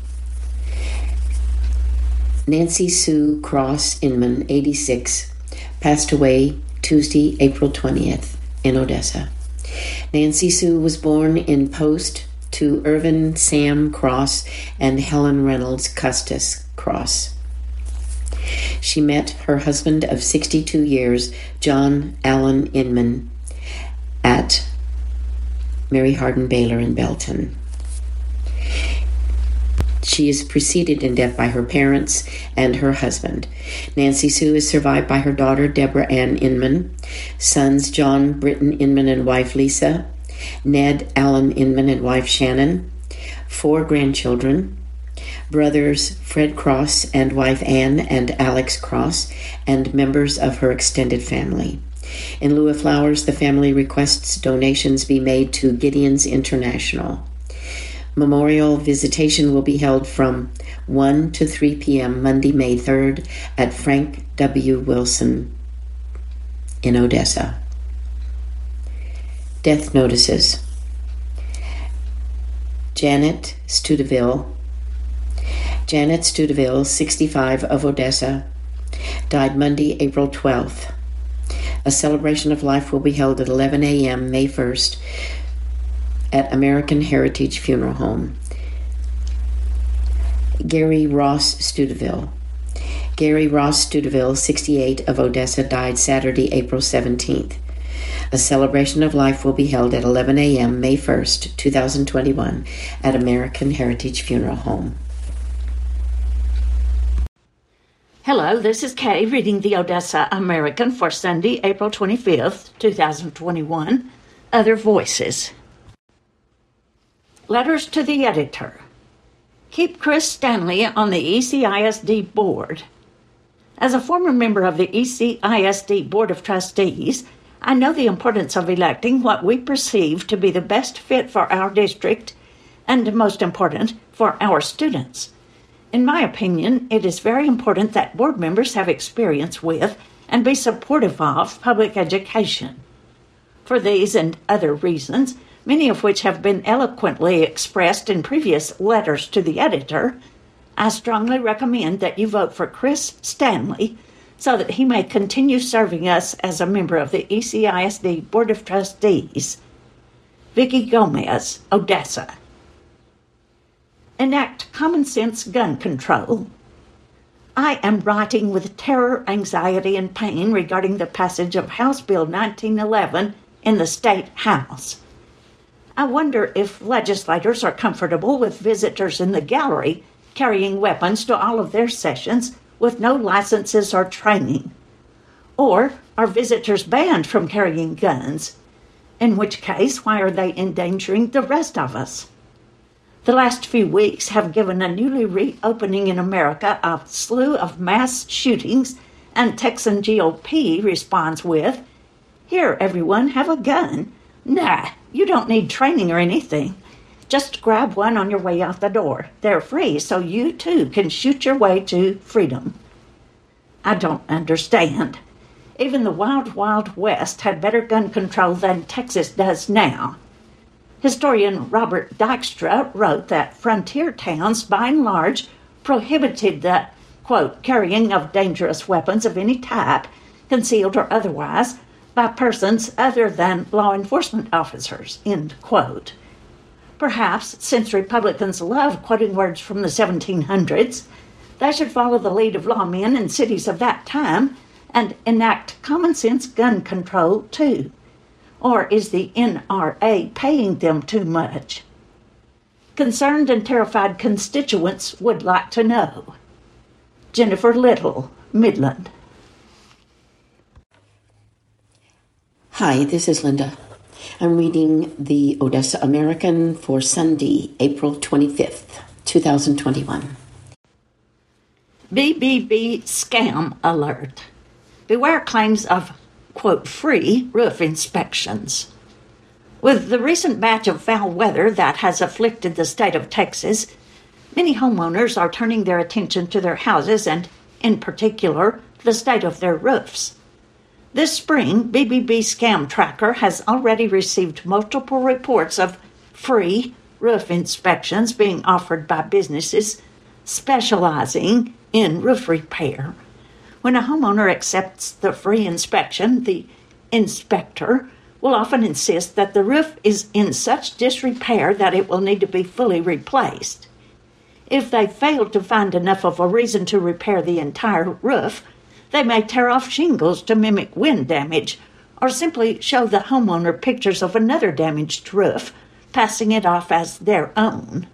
Nancy Sue Cross Inman, eighty-six, passed away Tuesday, April twentieth, in Odessa. Nancy Sue was born in Post to Irvin Sam Cross and Helen Reynolds Custis Cross. She met her husband of sixty-two years, John Allen Inman, at Mary Hardin Baylor in Belton. She is preceded in death by her parents and her husband. Nancy Sue is survived by her daughter, Deborah Ann Inman, sons John Britton Inman and wife Lisa, Ned Allen Inman and wife Shannon, four grandchildren, brothers Fred Cross and wife Ann and Alex Cross, and members of her extended family. In lieu of flowers, the family requests donations be made to Gideon's International. Memorial visitation will be held from one to three p.m. Monday, May third at Frank W. Wilson in Odessa. Death notices. Janet Studeville. Janet Studeville, sixty-five, of Odessa, died Monday, April twelfth. A celebration of life will be held at eleven a.m. May first at American Heritage Funeral Home. Gary Ross Studeville. Gary Ross Studeville, sixty-eight, of Odessa, died Saturday, April seventeenth. A celebration of life will be held at eleven a.m. May first, twenty twenty-one at American Heritage Funeral Home. Hello, this is Kay reading the Odessa American for Sunday, April twenty-fifth, twenty twenty-one. Other Voices. Letters to the Editor. Keep Chris Stanley on the E C I S D board. As a former member of the E C I S D Board of Trustees, I know the importance of electing what we perceive to be the best fit for our district and, most important, for our students. In my opinion, it is very important that board members have experience with and be supportive of public education. For these and other reasons, many of which have been eloquently expressed in previous letters to the editor, I strongly recommend that you vote for Chris Stanley so that he may continue serving us as a member of the E C I S D Board of Trustees. Vicki Gomez, Odessa. Enact common sense gun control. I am writing with terror, anxiety, and pain regarding the passage of House Bill nineteen eleven in the State House. I wonder if legislators are comfortable with visitors in the gallery carrying weapons to all of their sessions with no licenses or training. Or are visitors banned from carrying guns? In which case, why are they endangering the rest of us? The last few weeks have given a newly reopening in America a slew of mass shootings, and Texan G O P responds with, "Here, everyone, have a gun. Nah, you don't need training or anything. Just grab one on your way out the door. They're free, so you too can shoot your way to freedom. I don't understand. Even the Wild Wild West had better gun control than Texas does now. Historian Robert Dykstra wrote that frontier towns, by and large, prohibited the, quote, carrying of dangerous weapons of any type, concealed or otherwise, by persons other than law enforcement officers, end quote. Perhaps, since Republicans love quoting words from the seventeen hundreds, they should follow the lead of lawmen in cities of that time and enact common-sense gun control, too. Or is the N R A paying them too much? Concerned and terrified constituents would like to know. Jennifer Little, Midland. Hi, this is Linda. I'm reading the Odessa American for Sunday, April twenty-fifth, twenty twenty-one. B B B scam alert. Beware claims of, quote, free roof inspections. With the recent batch of foul weather that has afflicted the state of Texas, many homeowners are turning their attention to their houses and, in particular, the state of their roofs. This spring, B B B Scam Tracker has already received multiple reports of free roof inspections being offered by businesses specializing in roof repair. When a homeowner accepts the free inspection, the inspector will often insist that the roof is in such disrepair that it will need to be fully replaced. If they fail to find enough of a reason to repair the entire roof, they may tear off shingles to mimic wind damage, or simply show the homeowner pictures of another damaged roof, passing it off as their own.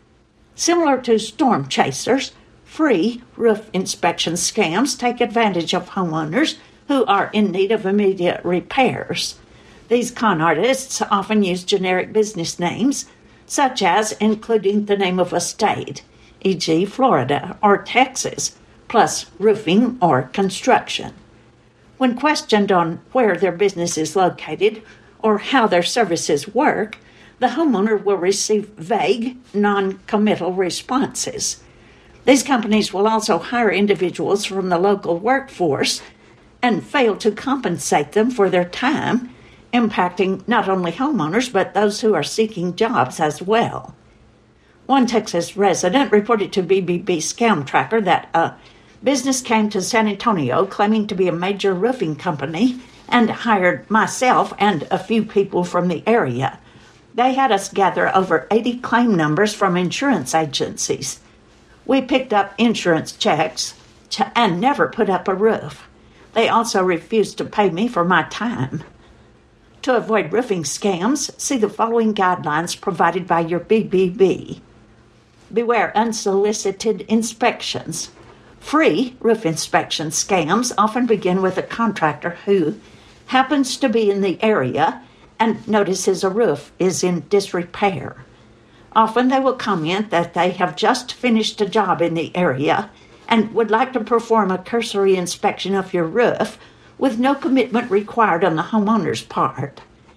Similar to storm chasers, free roof inspection scams take advantage of homeowners who are in need of immediate repairs. These con artists often use generic business names, such as including the name of a state, for example Florida or Texas, plus roofing or construction. When questioned on where their business is located or how their services work, the homeowner will receive vague, non-committal responses. These companies will also hire individuals from the local workforce and fail to compensate them for their time, impacting not only homeowners but those who are seeking jobs as well. One Texas resident reported to B B B Scam Tracker that a business came to San Antonio claiming to be a major roofing company and hired myself and a few people from the area. They had us gather over eighty claim numbers from insurance agencies. We picked up insurance checks and never put up a roof. They also refused to pay me for my time. To avoid roofing scams, see the following guidelines provided by your B B B. Beware unsolicited inspections. Free roof inspection scams often begin with a contractor who happens to be in the area and notices a roof is in disrepair. Often they will comment that they have just finished a job in the area and would like to perform a cursory inspection of your roof with no commitment required on the homeowner's part.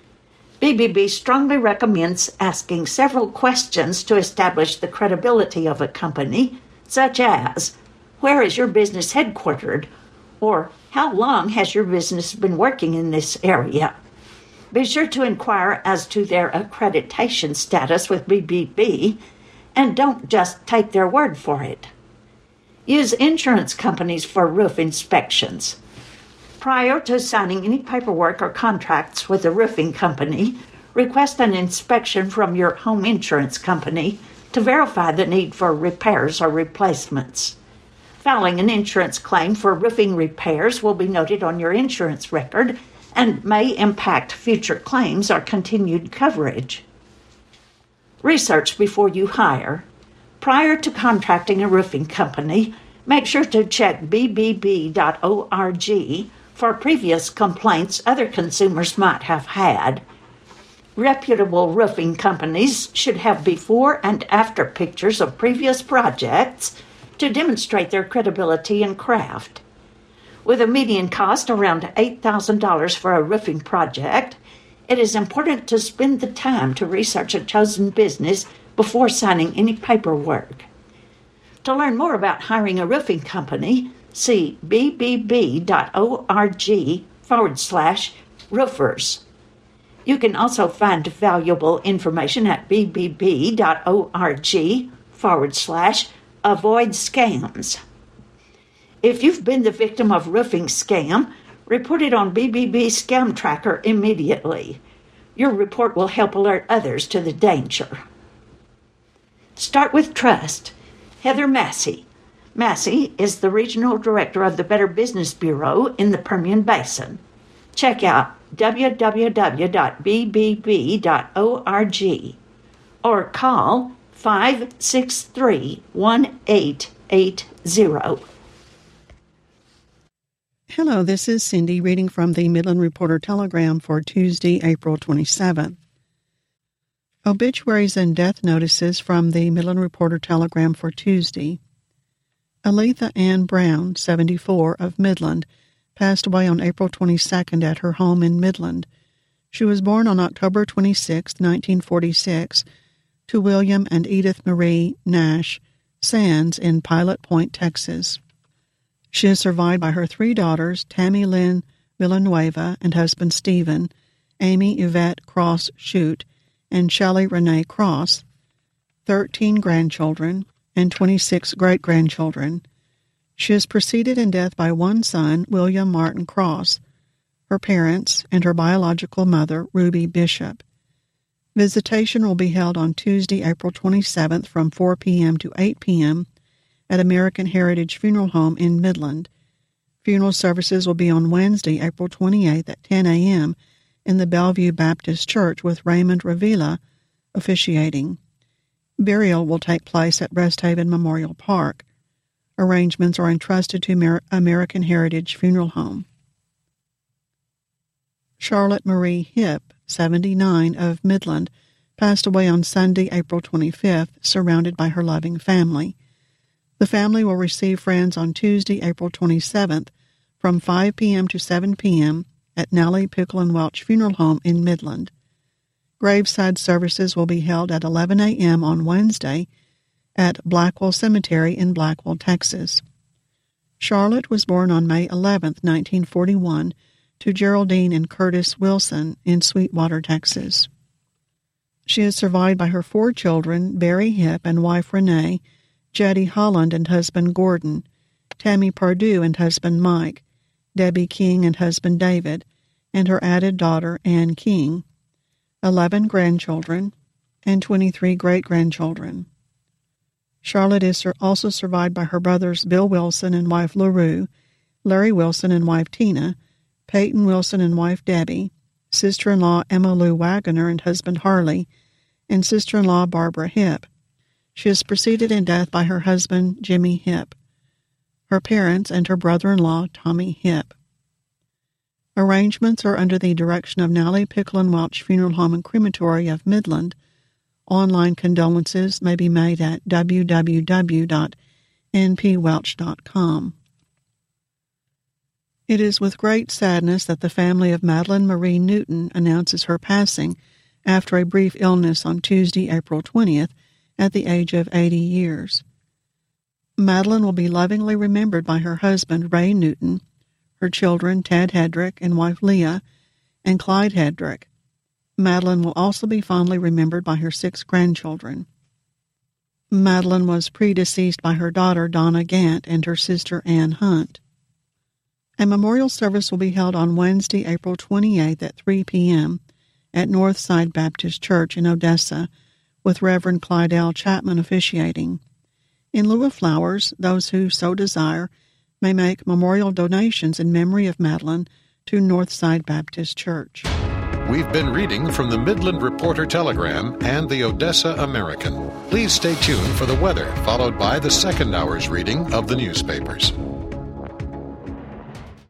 B B B strongly recommends asking several questions to establish the credibility of a company, such as, where is your business headquartered? Or, how long has your business been working in this area? Be sure to inquire as to their accreditation status with B B B, and don't just take their word for it. Use insurance companies for roof inspections. Prior to signing any paperwork or contracts with a roofing company, request an inspection from your home insurance company to verify the need for repairs or replacements. Filing an insurance claim for roofing repairs will be noted on your insurance record and may impact future claims or continued coverage. Research before you hire. Prior to contracting a roofing company, make sure to check B B B dot org for previous complaints other consumers might have had. Reputable roofing companies should have before and after pictures of previous projects to demonstrate their credibility and craft. With a median cost around eight thousand dollars for a roofing project, It is important to spend the time to research a chosen business before signing any paperwork. To learn more about hiring a roofing company, see bbb.org forward slash roofers. You can also find valuable information at bbb.org forward slash avoid scams. If you've been the victim of roofing scam, report it on B B B Scam Tracker immediately. Your report will help alert others to the danger. Start with trust. Heather Massey. Massey is the Regional Director of the Better Business Bureau in the Permian Basin. Check out w w w dot b b b dot org or call five six three, one eight eight zero. Hello, this is Cindy reading from the Midland Reporter Telegram for Tuesday, April twenty-seventh. Obituaries and death notices from the Midland Reporter Telegram for Tuesday. Aletha Ann Brown, seventy-four, of Midland, passed away on April twenty-second at her home in Midland. She was born on October twenty-sixth, nineteen forty-six, to William and Edith Marie Nash Sands in Pilot Point, Texas. She is survived by her three daughters, Tammy Lynn Villanueva and husband Stephen, Amy Yvette Cross Shute, and Shelley Renee Cross, thirteen grandchildren, and twenty-six great-grandchildren. She is preceded in death by one son, William Martin Cross, her parents, and her biological mother, Ruby Bishop. Visitation will be held on Tuesday, April twenty-seventh from four p.m. to eight p.m. at American Heritage Funeral Home in Midland. Funeral services will be on Wednesday, April twenty-eighth at ten a.m. in the Bellevue Baptist Church with Raymond Ravila officiating. Burial will take place at Rest Haven Memorial Park. Arrangements are entrusted to Amer- American Heritage Funeral Home. Charlotte Marie Hipp, seventy-nine, of Midland, passed away on Sunday, April twenty-fifth, surrounded by her loving family. The family will receive friends on Tuesday, April twenty-seventh, from five p.m. to seven p.m. at Nally Pickle and Welch Funeral Home in Midland. Graveside services will be held at eleven a.m. on Wednesday at Blackwell Cemetery in Blackwell, Texas. Charlotte was born on May eleventh, nineteen forty-one, to Geraldine and Curtis Wilson in Sweetwater, Texas. She is survived by her four children, Barry Hipp and wife Renee, Jetty Holland and husband Gordon, Tammy Pardue and husband Mike, Debbie King and husband David, and her added daughter Ann King, eleven grandchildren, and twenty-three great-grandchildren. Charlotte is also survived by her brothers Bill Wilson and wife LaRue, Larry Wilson and wife Tina, Peyton Wilson and wife Debbie, sister-in-law Emma Lou Wagoner and husband Harley, and sister-in-law Barbara Hipp. She is preceded in death by her husband Jimmy Hipp, her parents, and her brother-in-law Tommy Hipp. Arrangements are under the direction of Nally Pickle and Welch Funeral Home and Crematory of Midland. Online condolences may be made at w w w dot n p welch dot com. It is with great sadness that the family of Madeline Marie Newton announces her passing after a brief illness on Tuesday, April twentieth, at the age of eighty years. Madeline will be lovingly remembered by her husband, Ray Newton, her children, Ted Hedrick and wife Leah, and Clyde Hedrick. Madeline will also be fondly remembered by her six grandchildren. Madeline was predeceased by her daughter, Donna Gant, and her sister, Ann Hunt. A memorial service will be held on Wednesday, April twenty-eighth at three p.m. at Northside Baptist Church in Odessa, with Reverend Clyde L. Chapman officiating. In lieu of flowers, those who so desire may make memorial donations in memory of Madeline to Northside Baptist Church. We've been reading from the Midland Reporter Telegram and the Odessa American. Please stay tuned for the weather, followed by the second hour's reading of the newspapers.